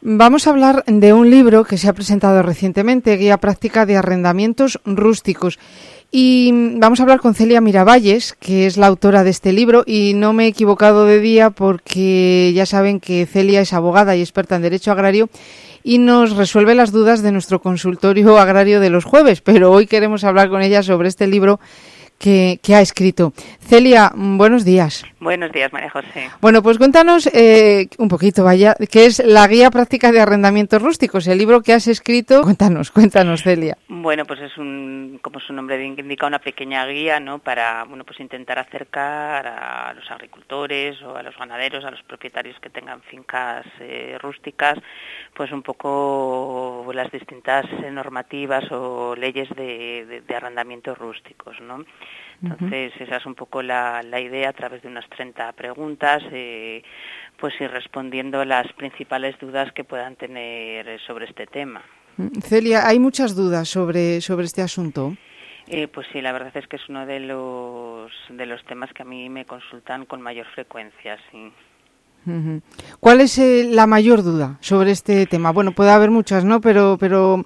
Vamos a hablar de un libro que se ha presentado recientemente, Guía Práctica de Arrendamientos Rústicos. Y vamos a hablar con Celia Miravalles, que es la autora de este libro, y no me he equivocado de día porque ya saben que Celia es abogada y experta en Derecho Agrario y nos resuelve las dudas de nuestro consultorio agrario de los jueves, pero hoy queremos hablar con ella sobre este libro que ha escrito. Celia, buenos días. Buenos días, María José. Bueno, pues cuéntanos un poquito, qué es la Guía Práctica de Arrendamientos Rústicos, el libro que has escrito. Cuéntanos, Celia. Bueno, pues es como su nombre indica, una pequeña guía, ¿no? Para, pues intentar acercar a los agricultores o a los ganaderos, a los propietarios que tengan fincas rústicas, pues un poco las distintas normativas o leyes de arrendamientos rústicos, ¿no? Entonces, esa es un poco la idea, a través de unas 30 preguntas, pues ir respondiendo las principales dudas que puedan tener sobre este tema. Celia, hay muchas dudas sobre este asunto. Pues sí, la verdad es que es uno de los temas que a mí me consultan con mayor frecuencia, sí. ¿Cuál es la mayor duda sobre este tema? Bueno, puede haber muchas, ¿no? Pero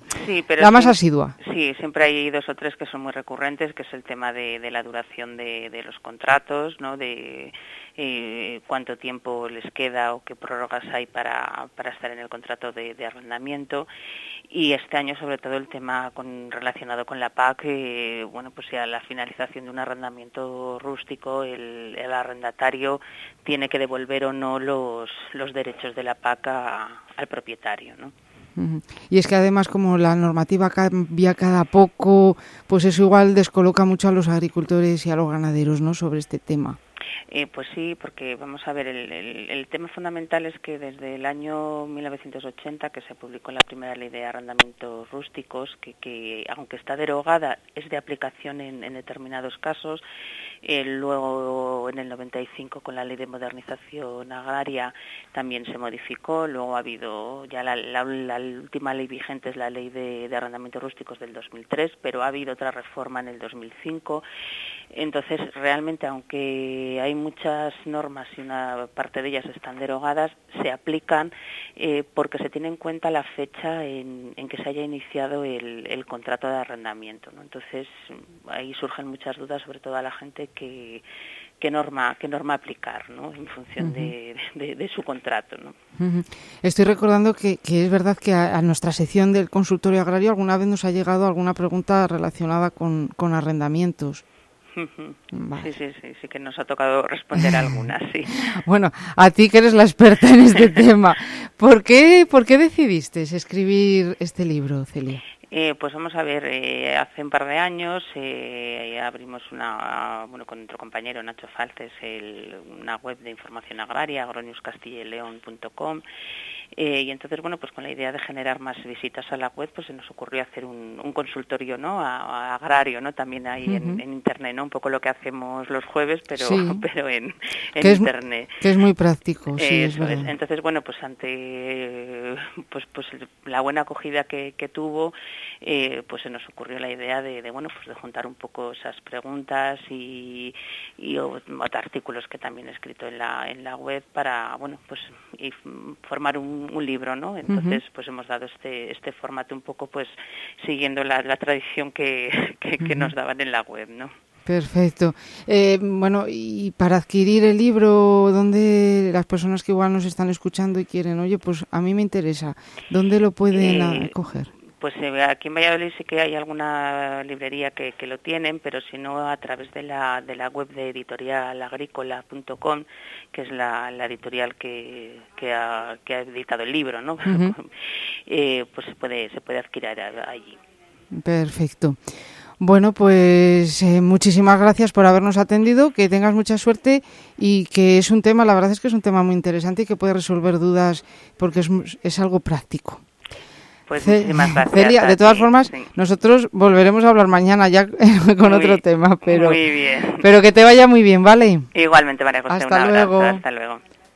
la más asidua. Sí, siempre hay 2 o 3 que son muy recurrentes, que es el tema de la duración de los contratos, ¿no? De cuánto tiempo les queda o qué prórrogas hay para estar en el contrato de arrendamiento. Y este año, sobre todo, el tema relacionado con la PAC, pues a la finalización de un arrendamiento rústico, el arrendatario tiene que devolver o no los derechos de la PAC al propietario, ¿no? Y es que además, como la normativa cambia cada poco, pues eso igual descoloca mucho a los agricultores y a los ganaderos, ¿no?, sobre este tema. Pues sí, porque vamos a ver, el tema fundamental es que desde el año 1980, que se publicó la primera ley de arrendamientos rústicos, que aunque está derogada, es de aplicación en determinados casos. Luego, en el 95, con la ley de modernización agraria, también se modificó. Luego ha habido ya la última ley vigente, es la ley de arrendamientos rústicos del 2003, pero ha habido otra reforma en el 2005. Entonces, realmente, aunque hay muchas normas y una parte de ellas están derogadas, se aplican porque se tiene en cuenta la fecha en que se haya iniciado el contrato de arrendamiento, ¿no? Entonces, ahí surgen muchas dudas, sobre todo a la gente, qué norma aplicar, ¿no?, en función de su contrato, ¿no? Estoy recordando que es verdad que a nuestra sección del consultorio agrario alguna vez nos ha llegado alguna pregunta relacionada con arrendamientos. Vale. Sí que nos ha tocado responder algunas, sí. Bueno, a ti que eres la experta en este tema, ¿por qué decidiste escribir este libro, Celia? Pues vamos a ver, hace un par de años abrimos con otro compañero, Nacho Falces, una web de información agraria, agroniuscastilleleon.com, y entonces, pues con la idea de generar más visitas a la web, pues se nos ocurrió hacer un consultorio, ¿no?, agrario, ¿no?, también ahí en internet, ¿no?, un poco lo que hacemos los jueves, pero en internet. Que es muy práctico, sí, es verdad. Entonces, pues ante pues la buena acogida que tuvo, pues se nos ocurrió la idea de juntar un poco esas preguntas y otros artículos que también he escrito en la web para y formar un libro, ¿no? Entonces pues hemos dado este formato un poco pues siguiendo la tradición que nos daban en la web, ¿no? Perfecto. Y para adquirir el libro, ¿dónde las personas que igual nos están escuchando y quieren, oye, pues a mí me interesa, ¿dónde lo pueden coger? Pues aquí en Valladolid sí que hay alguna librería que lo tienen, pero si no, a través de la web de editorialagricola.com, que es la editorial que ha editado el libro, ¿no? Pues se puede adquirir allí. Perfecto. Bueno, pues muchísimas gracias por habernos atendido, que tengas mucha suerte y que es un tema, la verdad es que es un tema muy interesante y que puede resolver dudas porque es algo práctico. Pues muchísimas gracias. Celia, de todas formas, nosotros volveremos a hablar mañana ya con otro tema, pero, muy bien. Pero que te vaya muy bien, ¿vale? Igualmente, María José, hasta luego. Hasta luego.